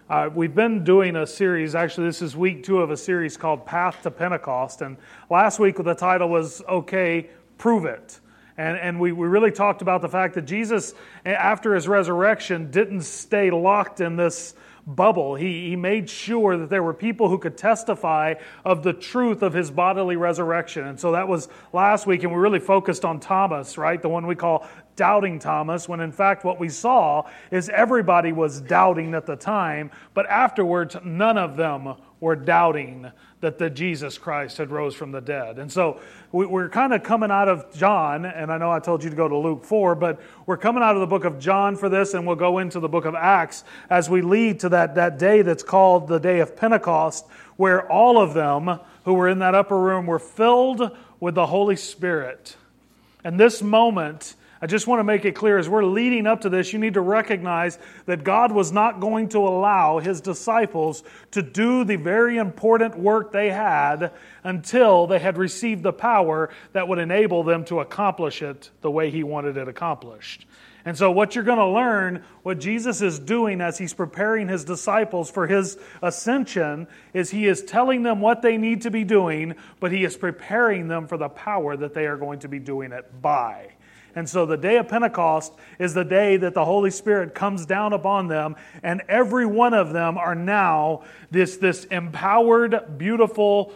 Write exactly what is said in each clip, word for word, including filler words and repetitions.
Uh, we've been doing a series, actually this is week two of a series called Path to Pentecost, and last week the title was, Okay, Prove It. And, and we, we really talked about the fact that Jesus, after his resurrection, didn't stay locked in this bubble. He, he made sure that there were people who could testify of the truth of his bodily resurrection. And so that was last week, and we really focused on Thomas, right? The one we call Doubting Thomas, when in fact what we saw is everybody was doubting at the time, but afterwards none of them were doubting that the Jesus Christ had rose from the dead. And so we, we're kind of coming out of John, and I know I told you to go to Luke four, but we're coming out of the book of John for this, and we'll go into the book of Acts as we lead to that, that day that's called the day of Pentecost, where all of them who were in that upper room were filled with the Holy Spirit. And this moment, I just want to make it clear, as we're leading up to this, you need to recognize that God was not going to allow His disciples to do the very important work they had until they had received the power that would enable them to accomplish it the way He wanted it accomplished. And so what you're going to learn, what Jesus is doing as He's preparing His disciples for His ascension, is He is telling them what they need to be doing, but He is preparing them for the power that they are going to be doing it by. And so the day of Pentecost is the day that the Holy Spirit comes down upon them, and every one of them are now this, this empowered, beautiful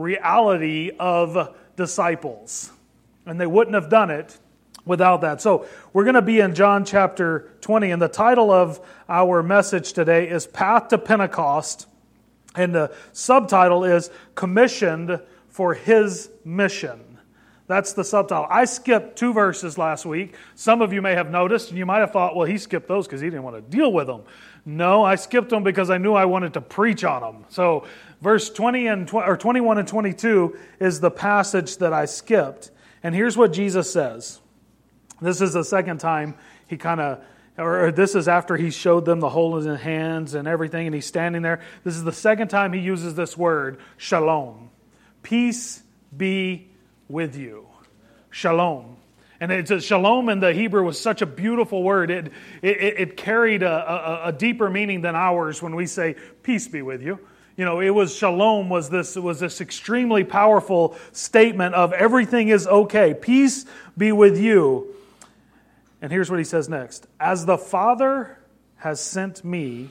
reality of disciples. And they wouldn't have done it without that. So we're going to be in John chapter twenty, and the title of our message today is Path to Pentecost, and the subtitle is Commissioned for His Mission. That's the subtitle. I skipped two verses last week. Some of you may have noticed, and you might have thought, well, he skipped those because he didn't want to deal with them. No, I skipped them because I knew I wanted to preach on them. So verse twenty and or twenty-one and twenty-two is the passage that I skipped. And here's what Jesus says. This is the second time he kind of, or this is after he showed them the hole in his hands and everything, and he's standing there. This is the second time he uses this word, shalom. Peace be with you. Shalom. And it's a, shalom in the Hebrew was such a beautiful word. It, it, it carried a, a, a deeper meaning than ours when we say, peace be with you. You know, it was shalom was this, was this extremely powerful statement of everything is okay. Peace be with you. And here's what he says next. As the Father has sent me,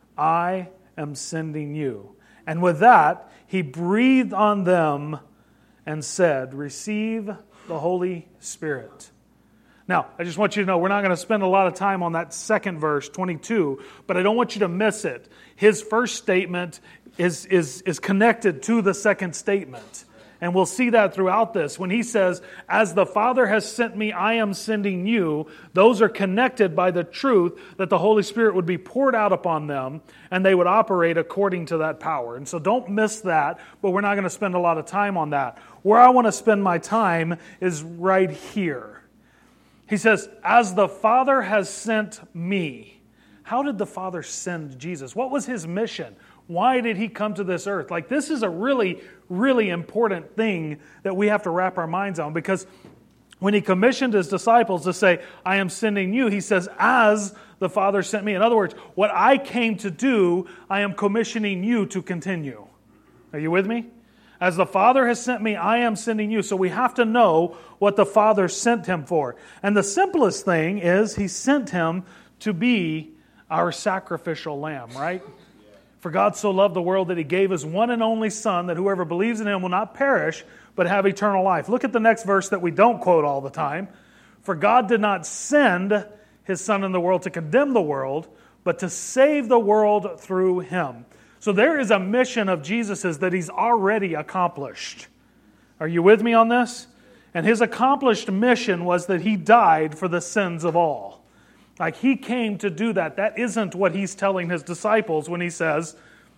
I am sending you. And with that, he breathed on them and said, receive the Holy Spirit. Now, I just want you to know, we're not going to spend a lot of time on that second verse, twenty-two, but I don't want you to miss it. His first statement is, is, is connected to the second statement. And we'll see that throughout this. When he says, as the Father has sent me, I am sending you, those are connected by the truth that the Holy Spirit would be poured out upon them and they would operate according to that power. And so don't miss that, but we're not going to spend a lot of time on that. Where I want to spend my time is right here. He says, as the Father has sent me. How did the Father send Jesus? What was His mission? Why did He come to this earth? Like, this is a really, really important thing that we have to wrap our minds on, because when He commissioned His disciples to say, I am sending you, He says, as the Father sent me. In other words, what I came to do, I am commissioning you to continue. Are you with me? As the Father has sent me, I am sending you. So we have to know what the Father sent Him for. And the simplest thing is He sent Him to be our sacrificial lamb, right? For God so loved the world that He gave His one and only Son, that whoever believes in Him will not perish, but have eternal life. Look at the next verse that we don't quote all the time. For God did not send His Son in the world to condemn the world, but to save the world through Him. So there is a mission of Jesus's that He's already accomplished. Are you with me on this? And His accomplished mission was that He died for the sins of all. Like, He came to do that. That isn't what He's telling His disciples when He says,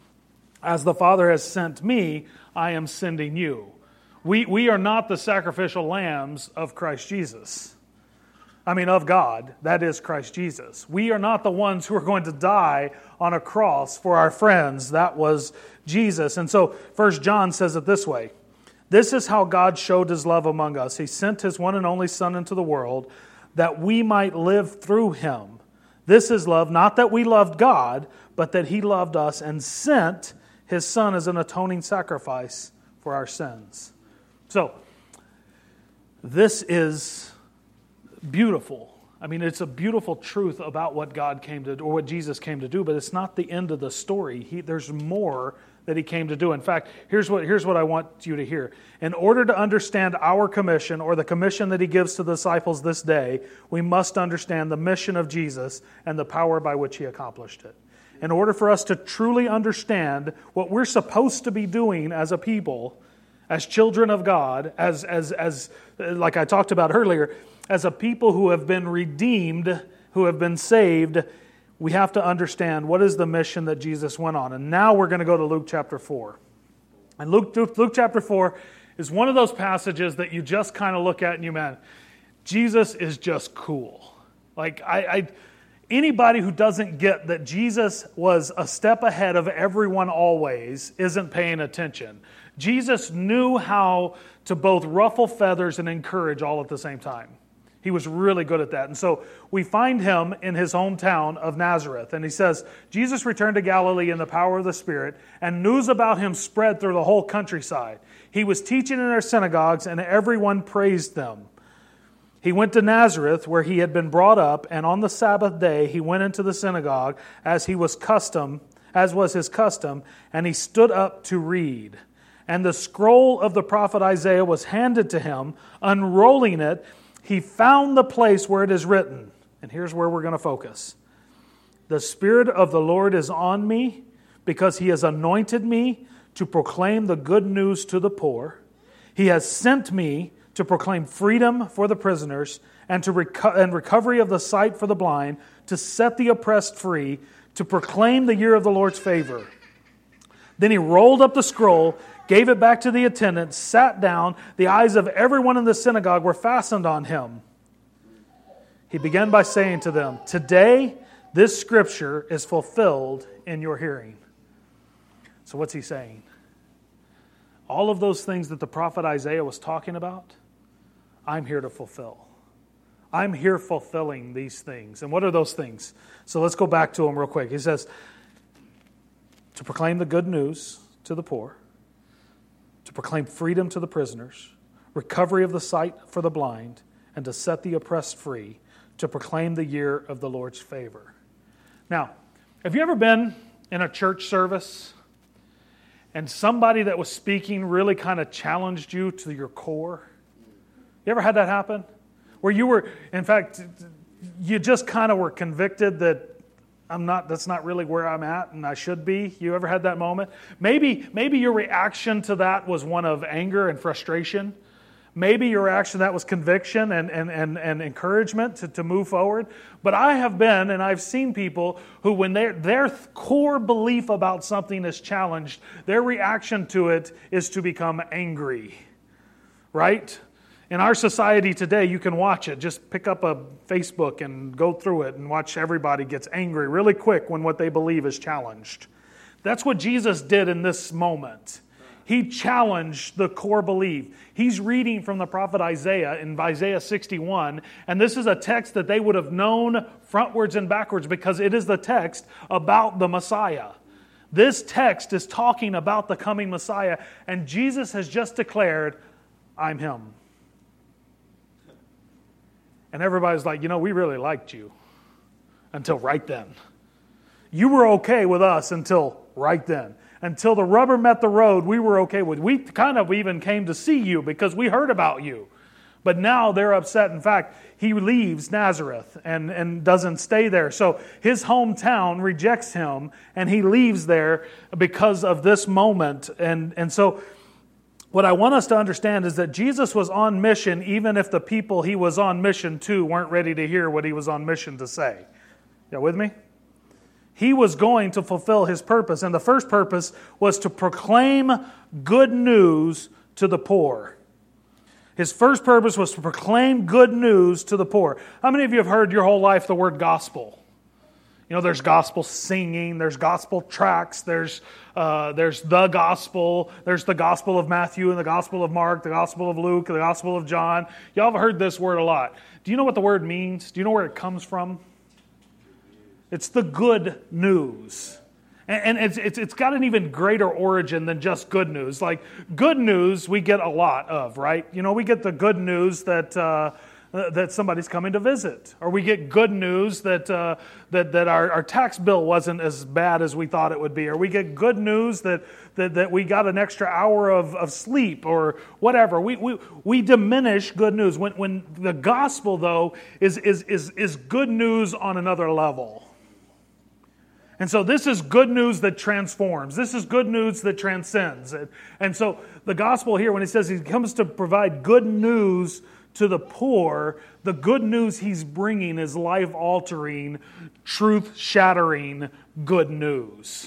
as the Father has sent me, I am sending you. We, we are not the sacrificial lambs of Christ Jesus. I mean, of God, that is Christ Jesus. We are not the ones who are going to die on a cross for our friends. That was Jesus. And so First John says it this way. This is how God showed His love among us. He sent His one and only Son into the world that we might live through Him. This is love, not that we loved God, but that He loved us and sent His Son as an atoning sacrifice for our sins. So, this is beautiful. I mean, it's a beautiful truth about what God came to do, or what Jesus came to do, but it's not the end of the story. He, there's more that He came to do. In fact, here's what, here's what I want you to hear. In order to understand our commission, or the commission that He gives to the disciples this day, we must understand the mission of Jesus and the power by which He accomplished it. In order for us to truly understand what we're supposed to be doing as a people, as children of God, as, as, as like I talked about earlier, as a people who have been redeemed, who have been saved, we have to understand what is the mission that Jesus went on. And now we're going to go to Luke chapter four. And Luke, Luke chapter four is one of those passages that you just kind of look at and you, man, Jesus is just cool. Like, I, I anybody who doesn't get that Jesus was a step ahead of everyone always isn't paying attention. Jesus knew how to both ruffle feathers and encourage all at the same time. He was really good at that. And so we find Him in His hometown of Nazareth. And He says, Jesus returned to Galilee in the power of the Spirit, and news about Him spread through the whole countryside. He was teaching in their synagogues, and everyone praised them. He went to Nazareth, where He had been brought up, and on the Sabbath day He went into the synagogue, as he was custom, as was His custom, and He stood up to read. And the scroll of the prophet Isaiah was handed to Him. Unrolling it, He found the place where it is written. And here's where we're going to focus. The Spirit of the Lord is on me, because He has anointed me to proclaim the good news to the poor. He has sent me to proclaim freedom for the prisoners, and to reco- and recovery of the sight for the blind, to set the oppressed free, to proclaim the year of the Lord's favor. Then He rolled up the scroll, gave it back to the attendant, sat down. The eyes of everyone in the synagogue were fastened on Him. He began by saying to them, "Today this scripture is fulfilled in your hearing." So what's He saying? All of those things that the prophet Isaiah was talking about, I'm here to fulfill. I'm here fulfilling these things. And what are those things? So let's go back to them real quick. He says, to proclaim the good news to the poor, to proclaim freedom to the prisoners, recovery of the sight for the blind, and to set the oppressed free, to proclaim the year of the Lord's favor. Now, have you ever been in a church service and somebody that was speaking really kind of challenged you to your core? You ever had that happen? Where you were, in fact, you just kind of were convicted that I'm not, that's not really where I'm at and I should be. You ever had that moment? Maybe, maybe your reaction to that was one of anger and frustration. Maybe your reaction to that was conviction and, and, and, and encouragement to, to move forward. But I have been, and I've seen people who, when their their core belief about something is challenged, their reaction to it is to become angry. Right? In our society today, you can watch it. Just pick up a Facebook and go through it and watch everybody gets angry really quick when what they believe is challenged. That's what Jesus did in this moment. He challenged the core belief. He's reading from the prophet Isaiah in Isaiah sixty-one, and this is a text that they would have known frontwards and backwards because it is the text about the Messiah. This text is talking about the coming Messiah, and Jesus has just declared, I'm Him. And everybody's like, you know, we really liked you until right then. You were okay with us until right then. Until the rubber met the road, we were okay with. We kind of even came to see you because we heard about you. But now they're upset. In fact, He leaves Nazareth and, and doesn't stay there. So his hometown rejects Him and He leaves there because of this moment. And, and so what I want us to understand is that Jesus was on mission even if the people He was on mission to weren't ready to hear what He was on mission to say. You with me? He was going to fulfill His purpose. And the first purpose was to proclaim good news to the poor. His first purpose was to proclaim good news to the poor. How many of you have heard your whole life the word gospel? You know, there's gospel singing, there's gospel tracts, there's uh, there's the gospel, there's the gospel of Matthew and the gospel of Mark, the gospel of Luke, the gospel of John. Y'all have heard this word a lot. Do you know what the word means? Do you know where it comes from? It's the good news. And it's, it's, it's got an even greater origin than just good news. Like, good news we get a lot of, right? You know, we get the good news that uh, that somebody's coming to visit. Or we get good news that uh, that, that our, our tax bill wasn't as bad as we thought it would be. Or we get good news that that, that we got an extra hour of, of sleep or whatever. We, we we diminish good news. When when the gospel, though, is is is is good news on another level. And so this is good news that transforms. This is good news that transcends. And so the gospel here, when he says he comes to provide good news to the poor, the good news he's bringing is life-altering, truth-shattering good news.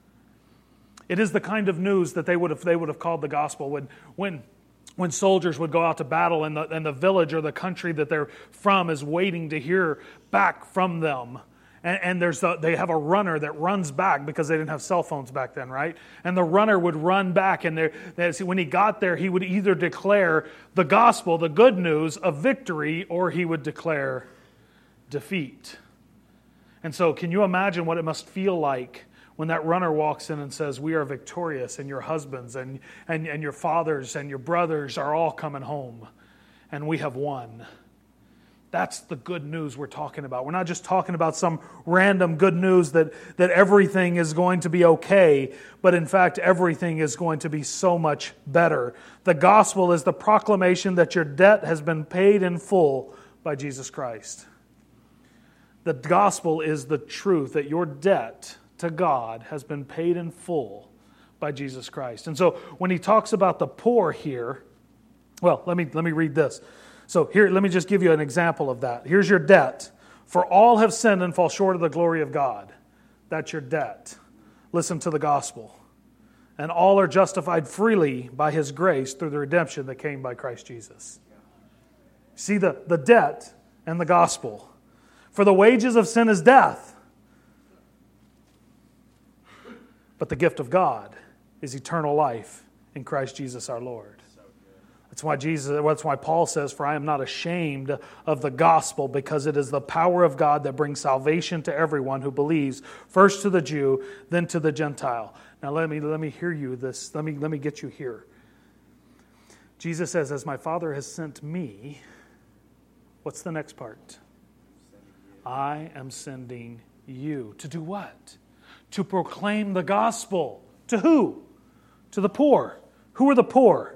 It is the kind of news that they would have they would have called the gospel when when when soldiers would go out to battle and the and the village or the country that they're from is waiting to hear back from them. And, and there's a, they have a runner that runs back because they didn't have cell phones back then, right? And the runner would run back, and they, see, when he got there, he would either declare the gospel, the good news of victory, or he would declare defeat. And so can you imagine what it must feel like when that runner walks in and says, we are victorious, and your husbands and, and, and your fathers and your brothers are all coming home, and we have won. That's the good news we're talking about. We're not just talking about some random good news that, that everything is going to be okay, but in fact, everything is going to be so much better. The gospel is the proclamation that your debt has been paid in full by Jesus Christ. The gospel is the truth that your debt to God has been paid in full by Jesus Christ. And so when he talks about the poor here, well, let me let me read this. So here, let me just give you an example of that. Here's your debt. For all have sinned and fall short of the glory of God. That's your debt. Listen to the gospel. And all are justified freely by his grace through the redemption that came by Christ Jesus. See the, the debt and the gospel. For the wages of sin is death. But the gift of God is eternal life in Christ Jesus our Lord. That's why Jesus. That's why Paul says, "For I am not ashamed of the gospel, because it is the power of God that brings salvation to everyone who believes, first to the Jew, then to the Gentile." Now let me let me hear you this. Let me let me get you here. Jesus says, "As my Father has sent me," what's the next part? "I am sending you." To do what? To proclaim the gospel. To who? To the poor. Who are the poor?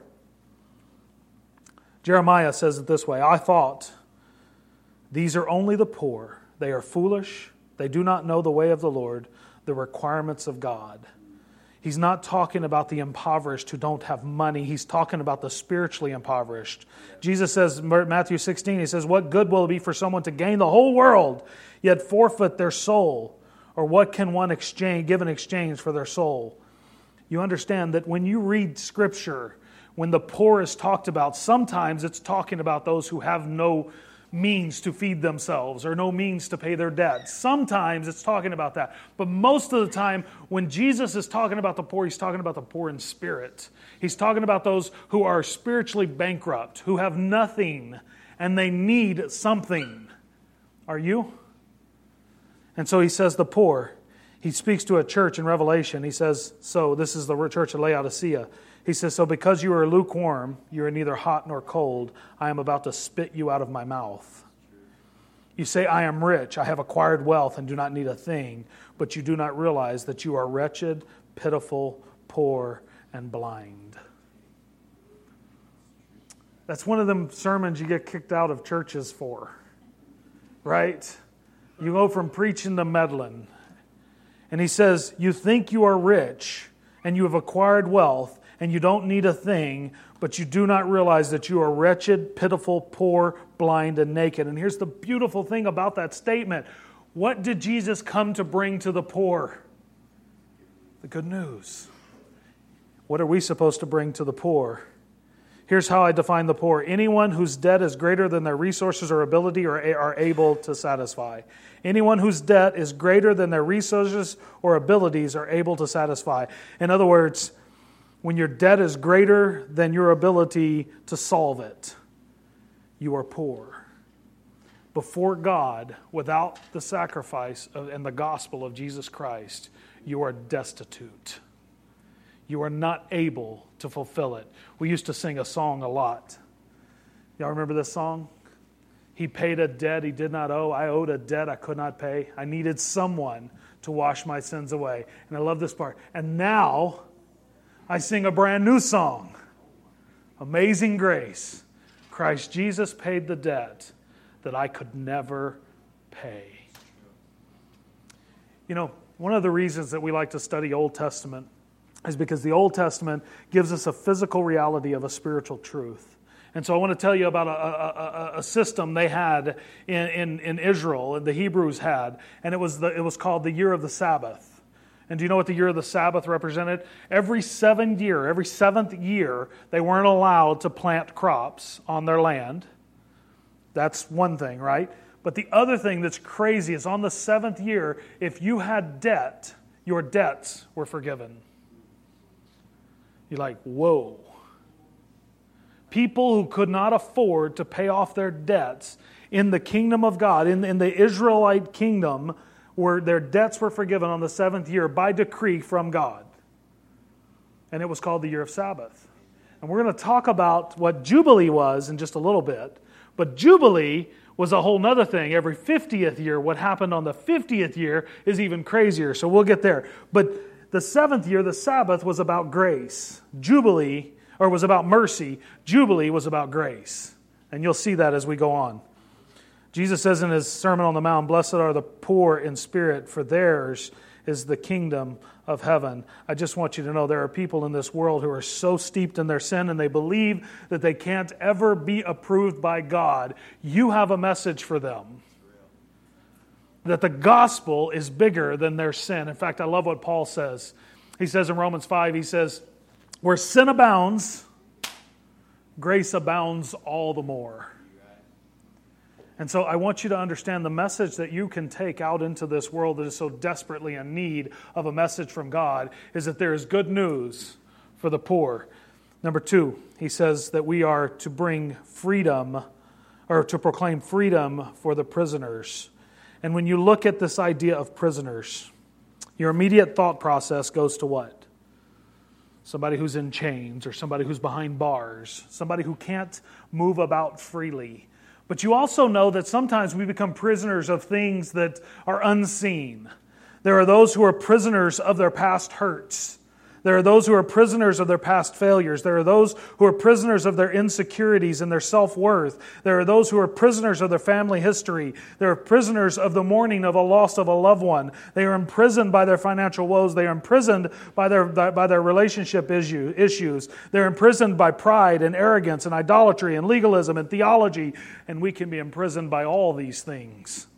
Jeremiah says it this way, "I thought, these are only the poor. They are foolish. They do not know the way of the Lord, the requirements of God." He's not talking about the impoverished who don't have money. He's talking about the spiritually impoverished. Jesus says, Matthew sixteen, he says, "What good will it be for someone to gain the whole world, yet forfeit their soul? Or what can one exchange, give in exchange for their soul?" You understand that when you read Scripture, when the poor is talked about, sometimes it's talking about those who have no means to feed themselves or no means to pay their debts. Sometimes it's talking about that. But most of the time, when Jesus is talking about the poor, he's talking about the poor in spirit. He's talking about those who are spiritually bankrupt, who have nothing, and they need something. Are you? And so he says the poor. He speaks to a church in Revelation. He says, so this is the church of Laodicea. He says, "So because you are lukewarm, you are neither hot nor cold, I am about to spit you out of my mouth. You say, I am rich, I have acquired wealth and do not need a thing, but you do not realize that you are wretched, pitiful, poor, and blind." That's one of them sermons you get kicked out of churches for, right? You go from preaching to meddling. And he says, you think you are rich and you have acquired wealth, and you don't need a thing, but you do not realize that you are wretched, pitiful, poor, blind, and naked. And here's the beautiful thing about that statement. What did Jesus come to bring to the poor? The good news. What are we supposed to bring to the poor? Here's how I define the poor. Anyone whose debt is greater than their resources or ability or are able to satisfy. Anyone whose debt is greater than their resources or abilities are able to satisfy. In other words, when your debt is greater than your ability to solve it, you are poor. Before God, without the sacrifice of, and the gospel of Jesus Christ, you are destitute. You are not able to fulfill it. We used to sing a song a lot. Y'all remember this song? He paid a debt he did not owe. I owed a debt I could not pay. I needed someone to wash my sins away. And I love this part. And now I sing a brand new song. Amazing grace. Christ Jesus paid the debt that I could never pay. You know, one of the reasons that we like to study Old Testament is because the Old Testament gives us a physical reality of a spiritual truth. And so I want to tell you about a, a, a, a system they had in, in, in Israel, and the Hebrews had, and it was the, it was called the year of the Sabbath. And do you know what the year of the Sabbath represented? Every seventh year, every seventh year, they weren't allowed to plant crops on their land. That's one thing, right? But the other thing that's crazy is on the seventh year, if you had debt, your debts were forgiven. You're like, whoa. People who could not afford to pay off their debts in the kingdom of God, in, in the Israelite kingdom, where their debts were forgiven on the seventh year by decree from God. And it was called the year of Sabbath. And we're going to talk about what Jubilee was in just a little bit. But Jubilee was a whole nother thing. Every fiftieth year, what happened on the fiftieth year is even crazier. So we'll get there. But the seventh year, the Sabbath, was about grace. Jubilee or was about mercy. Jubilee was about grace. And you'll see that as we go on. Jesus says in his Sermon on the Mount, "Blessed are the poor in spirit, for theirs is the kingdom of heaven." I just want you to know there are people in this world who are so steeped in their sin and they believe that they can't ever be approved by God. You have a message for them. That the gospel is bigger than their sin. In fact, I love what Paul says. He says in Romans five, he says, "Where sin abounds, grace abounds all the more." And so I want you to understand the message that you can take out into this world that is so desperately in need of a message from God is that there is good news for the poor. Number two, he says that we are to bring freedom, or to proclaim freedom for the prisoners. And when you look at this idea of prisoners, your immediate thought process goes to what? Somebody who's in chains, or somebody who's behind bars, somebody who can't move about freely. But you also know that sometimes we become prisoners of things that are unseen. There are those who are prisoners of their past hurts. There are those who are prisoners of their past failures. There are those who are prisoners of their insecurities and their self-worth. There are those who are prisoners of their family history. They are prisoners of the mourning of a loss of a loved one. They are imprisoned by their financial woes. They are imprisoned by their, by their relationship issue, issues. They're imprisoned by pride and arrogance and idolatry and legalism and theology. And we can be imprisoned by all these things.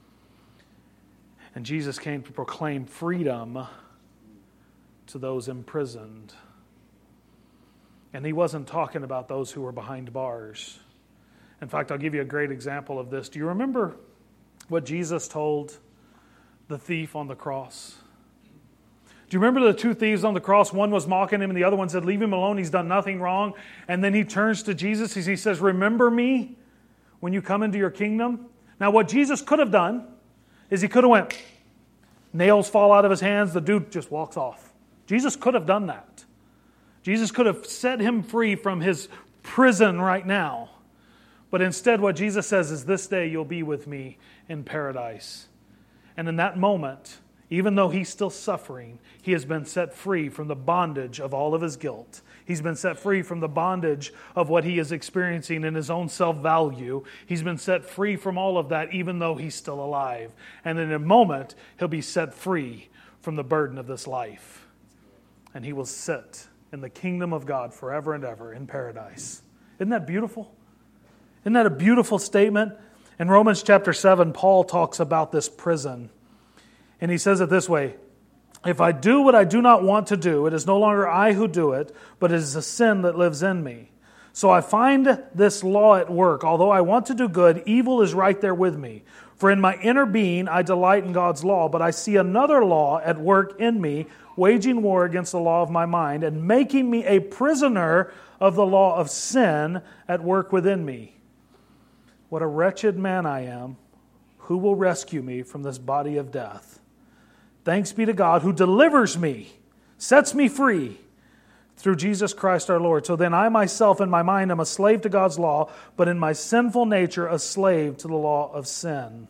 And Jesus came to proclaim freedom to those imprisoned. And he wasn't talking about those who were behind bars. In fact, I'll give you a great example of this. Do you remember what Jesus told the thief on the cross? Do you remember the two thieves on the cross? One was mocking him and the other one said, "Leave him alone, he's done nothing wrong." And then he turns to Jesus and he says, "Remember me when you come into your kingdom." Now what Jesus could have done is he could have went, nails fall out of his hands, the dude just walks off. Jesus could have done that. Jesus could have set him free from his prison right now. But instead what Jesus says is, "This day you'll be with me in paradise." And in that moment, even though he's still suffering, he has been set free from the bondage of all of his guilt. He's been set free from the bondage of what he is experiencing in his own self-value. He's been set free from all of that, even though he's still alive. And in a moment, he'll be set free from the burden of this life. And he will sit in the kingdom of God forever and ever in paradise. Isn't that beautiful? Isn't that a beautiful statement? In Romans chapter seven, Paul talks about this prison. And he says it this way, "If I do what I do not want to do, it is no longer I who do it, but it is the sin that lives in me. So I find this law at work. Although I want to do good, evil is right there with me. For in my inner being I delight in God's law, but I see another law at work in me, waging war against the law of my mind and making me a prisoner of the law of sin at work within me. What a wretched man I am. Who will rescue me from this body of death? Thanks be to God who delivers me, sets me free through Jesus Christ our Lord. So then I myself in my mind am a slave to God's law, but in my sinful nature a slave to the law of sin.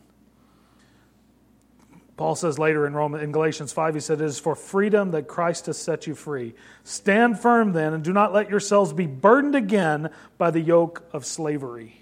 Paul says later in Roman, in Galatians five, he said, it is for freedom that Christ has set you free. Stand firm then, and do not let yourselves be burdened again by the yoke of slavery.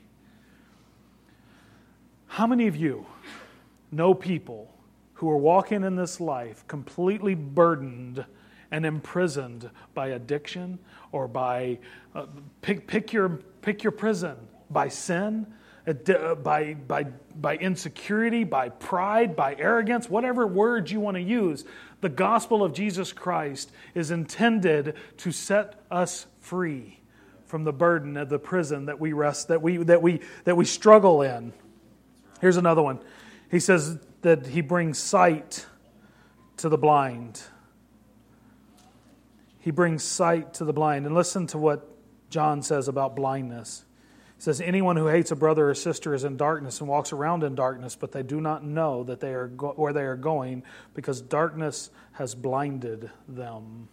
How many of you know people who are walking in this life completely burdened and imprisoned by addiction or by, uh, pick, pick, your, pick your prison, by sin, by, by, by insecurity, by pride, by arrogance, whatever words you want to use? The gospel of Jesus Christ is intended to set us free from the burden of the prison that we rest, that we that we that we struggle in. Here's another one. He says that he brings sight to the blind. He brings sight to the blind. And listen to what John says about blindness. He says, anyone who hates a brother or sister is in darkness and walks around in darkness, but they do not know that they are go- where they are going, because darkness has blinded them.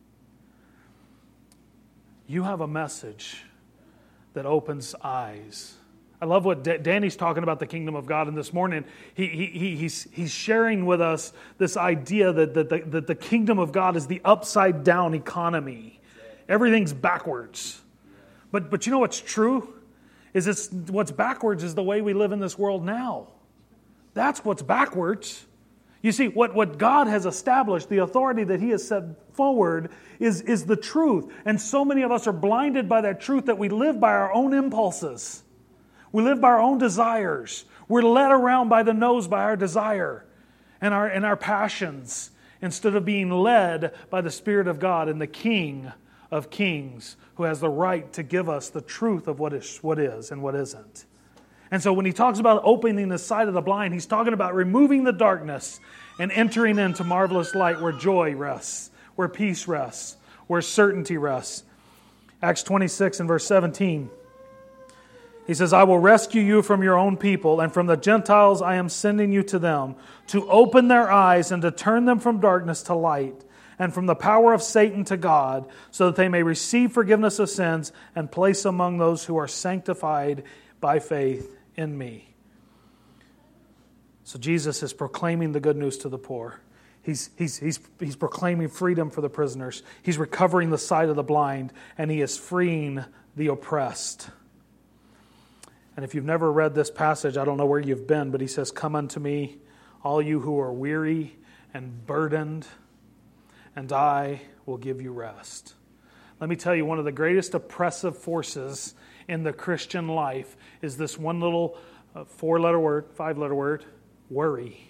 You have a message that opens eyes. I love what D- Danny's talking about the kingdom of God, and this morning he, he, he, he's, he's sharing with us this idea that, that, the, that the kingdom of God is the upside down economy. Everything's backwards. But, but you know what's true? Is it's what's backwards is the way we live in this world now. That's what's backwards. You see, what, what God has established, the authority that He has set forward, is, is the truth. And so many of us are blinded by that truth that we live by our own impulses. We live by our own desires. We're led around by the nose by our desire and our, and our passions, instead of being led by the Spirit of God and the King of Kings, who has the right to give us the truth of what is, what is and what isn't. And so when he talks about opening the sight of the blind, he's talking about removing the darkness and entering into marvelous light where joy rests, where peace rests, where certainty rests. Acts twenty-six and verse seventeen. He says, I will rescue you from your own people, and from the Gentiles I am sending you to them, to open their eyes and to turn them from darkness to light, and from the power of Satan to God, so that they may receive forgiveness of sins and place among those who are sanctified by faith in me. So Jesus is proclaiming the good news to the poor. He's, he's, he's, he's proclaiming freedom for the prisoners. He's recovering the sight of the blind, and he is freeing the oppressed. And if you've never read this passage, I don't know where you've been, but he says, come unto me, all you who are weary and burdened, and I will give you rest. Let me tell you, one of the greatest oppressive forces in the Christian life is this one little uh, four-letter word, five-letter word, worry.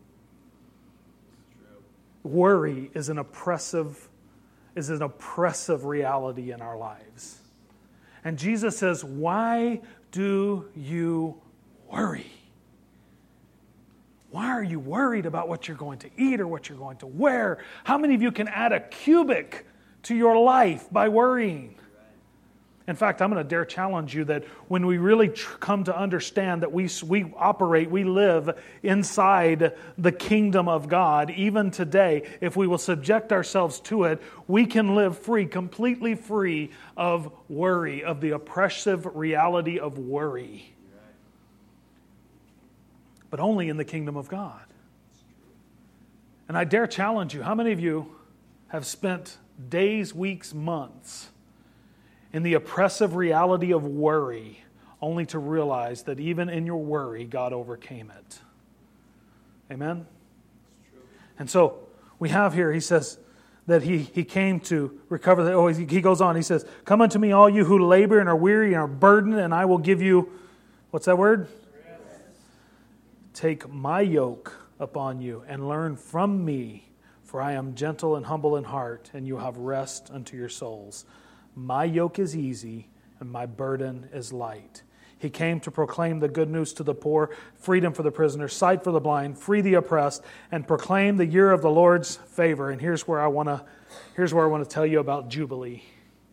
Worry is an oppressive, is an oppressive reality in our lives. And Jesus says, why do you worry? Why are you worried about what you're going to eat or what you're going to wear? How many of you can add a cubic to your life by worrying? In fact, I'm going to dare challenge you that when we really tr- come to understand that we, we operate, we live inside the kingdom of God, even today, if we will subject ourselves to it, we can live free, completely free of worry, of the oppressive reality of worry. But only in the kingdom of God. And I dare challenge you, how many of you have spent days, weeks, months in the oppressive reality of worry, only to realize that even in your worry, God overcame it? Amen? And so we have here, he says that he, he came to recover. The, oh, he goes on, he says, come unto me, all you who labor and are weary and are burdened, and I will give you, what's that word? Rest. Take my yoke upon you and learn from me, for I am gentle and humble in heart, and you have rest unto your souls. My yoke is easy, and my burden is light. He came to proclaim the good news to the poor, freedom for the prisoners, sight for the blind, free the oppressed, and proclaim the year of the Lord's favor. And here's where I want to, here's where I want to tell you about Jubilee.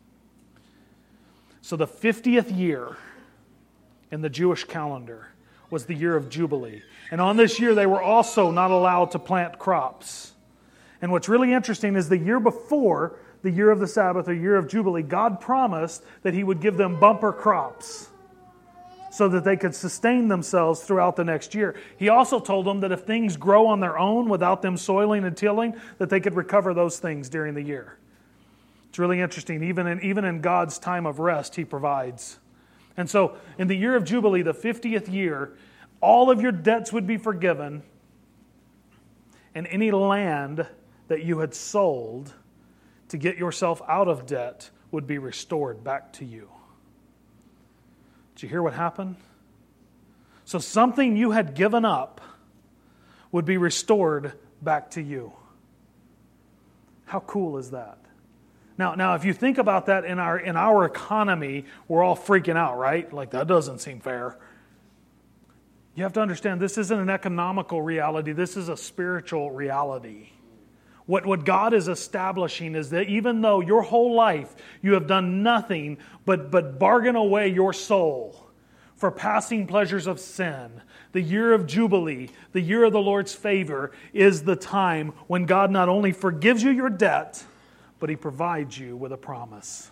So the fiftieth year in the Jewish calendar was the year of Jubilee. And on this year, they were also not allowed to plant crops. And what's really interesting is the year before, the year of the Sabbath, or year of Jubilee, God promised that He would give them bumper crops so that they could sustain themselves throughout the next year. He also told them that if things grow on their own without them soiling and tilling, that they could recover those things during the year. It's really interesting. Even in, even in God's time of rest, He provides. And so, in the year of Jubilee, the fiftieth year, all of your debts would be forgiven, and any land that you had sold to get yourself out of debt would be restored back to you. Did you hear what happened? So something you had given up would be restored back to you. How cool is that? Now, now, if you think about that in our in our economy, we're all freaking out, right? Like, that doesn't seem fair. You have to understand, this isn't an economical reality. This is a spiritual reality. What, what God is establishing is that even though your whole life you have done nothing but, but bargain away your soul for passing pleasures of sin, the year of Jubilee, the year of the Lord's favor, is the time when God not only forgives you your debt, but He provides you with a promise.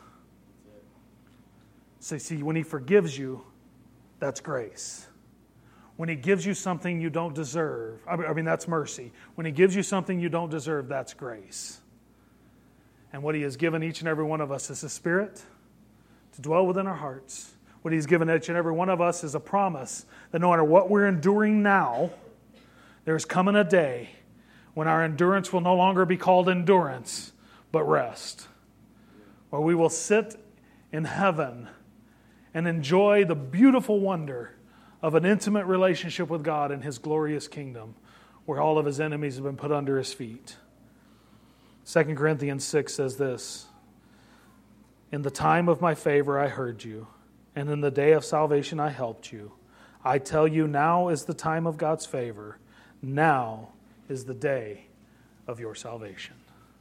So see, when He forgives you, that's grace. When He gives you something you don't deserve, I mean, that's mercy. When He gives you something you don't deserve, that's grace. And what He has given each and every one of us is His Spirit to dwell within our hearts. What He's given each and every one of us is a promise that no matter what we're enduring now, there's coming a day when our endurance will no longer be called endurance, but rest. Where we will sit in heaven and enjoy the beautiful wonder of an intimate relationship with God in His glorious kingdom, where all of His enemies have been put under His feet. Second Corinthians six says this, "In the time of my favor I heard you, and in the day of salvation I helped you. I tell you, now is the time of God's favor. Now is the day of your salvation."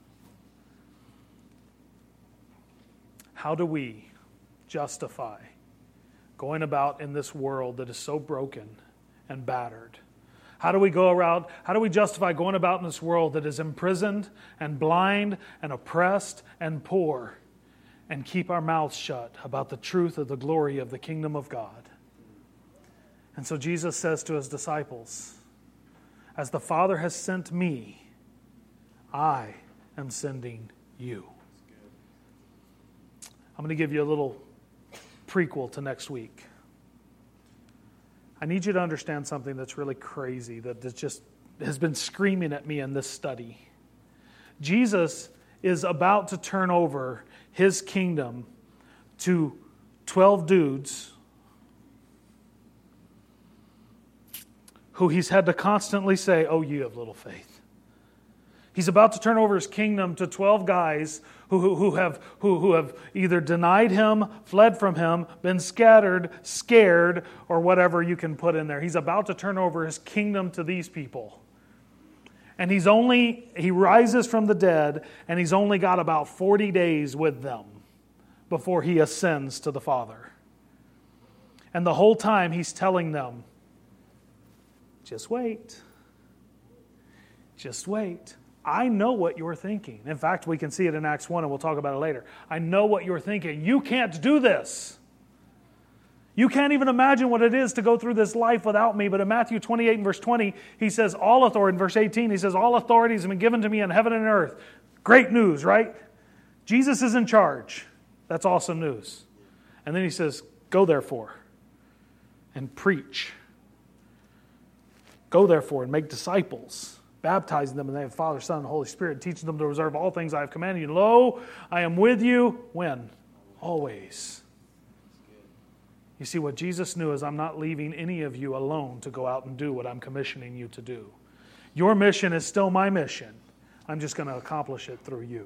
How do we justify going about in this world that is so broken and battered? How do we go around, how do we justify going about in this world that is imprisoned and blind and oppressed and poor, and keep our mouths shut about the truth of the glory of the kingdom of God? And so Jesus says to His disciples, as the Father has sent me, I am sending you. I'm going to give you a little prequel to next week. I need you to understand something that's really crazy, that just has been screaming at me in this study. Jesus is about to turn over His kingdom to twelve dudes who He's had to constantly say, "Oh, you have little faith." He's about to turn over His kingdom to twelve guys who, who, who, have, who, who have either denied Him, fled from Him, been scattered, scared, or whatever you can put in there. He's about to turn over His kingdom to these people. And he's only, He rises from the dead, and He's only got about forty days with them before He ascends to the Father. And the whole time He's telling them, just wait. Just wait. I know what you're thinking. In fact, we can see it in Acts one, and we'll talk about it later. I know what you're thinking. You can't do this. You can't even imagine what it is to go through this life without me. But in Matthew twenty-eight and verse twenty, He says, all authority, in verse eighteen, He says, all authority has been given to me in heaven and earth. Great news, right? Jesus is in charge. That's awesome news. And then He says, go therefore and preach. Go therefore and make disciples, baptizing them in the name of the Father, Son, and Holy Spirit, teaching them to observe all things I have commanded you. Lo, I am with you, when? Always. You see, what Jesus knew is, I'm not leaving any of you alone to go out and do what I'm commissioning you to do. Your mission is still my mission. I'm just going to accomplish it through you.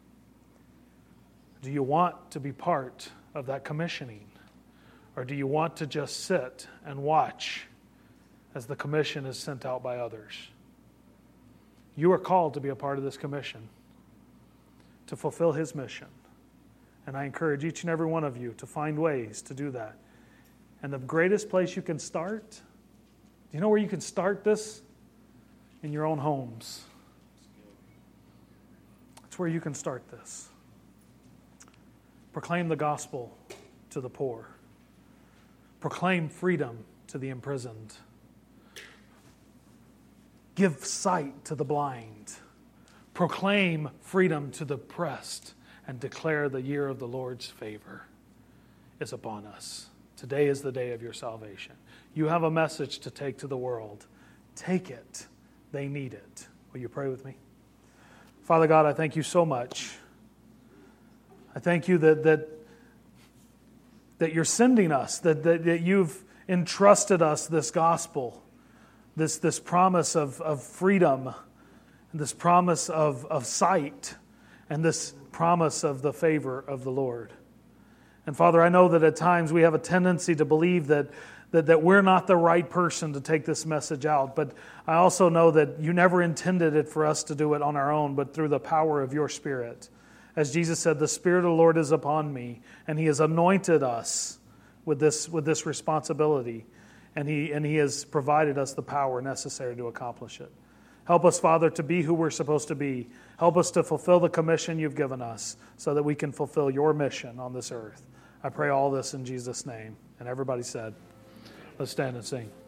Do you want to be part of that commissioning? Or do you want to just sit and watch as the commission is sent out by others? You are called to be a part of this commission, to fulfill His mission. And I encourage each and every one of you to find ways to do that. And the greatest place you can start Do you know where you can start this? In your own homes. That's where you can start this. Proclaim the gospel to the poor. Proclaim freedom to the imprisoned. Give sight to the blind. Proclaim freedom to the oppressed, and declare the year of the Lord's favor is upon us. Today is the day of your salvation. You have a message to take to the world. Take it. They need it. Will you pray with me? Father God, I thank you so much. I thank you that that, that you're sending us, that, that, that you've entrusted us this gospel, this, this promise of, of freedom, this promise of, of sight, and this promise of the favor of the Lord. And Father, I know that at times we have a tendency to believe that, that, that we're not the right person to take this message out. But I also know that you never intended it for us to do it on our own, but through the power of your Spirit. As Jesus said, the Spirit of the Lord is upon me, and He has anointed us with this, with this responsibility, and he, and he has provided us the power necessary to accomplish it. Help us, Father, to be who we're supposed to be. Help us to fulfill the commission you've given us so that we can fulfill your mission on this earth. I pray all this in Jesus' name. And everybody said, let's stand and sing.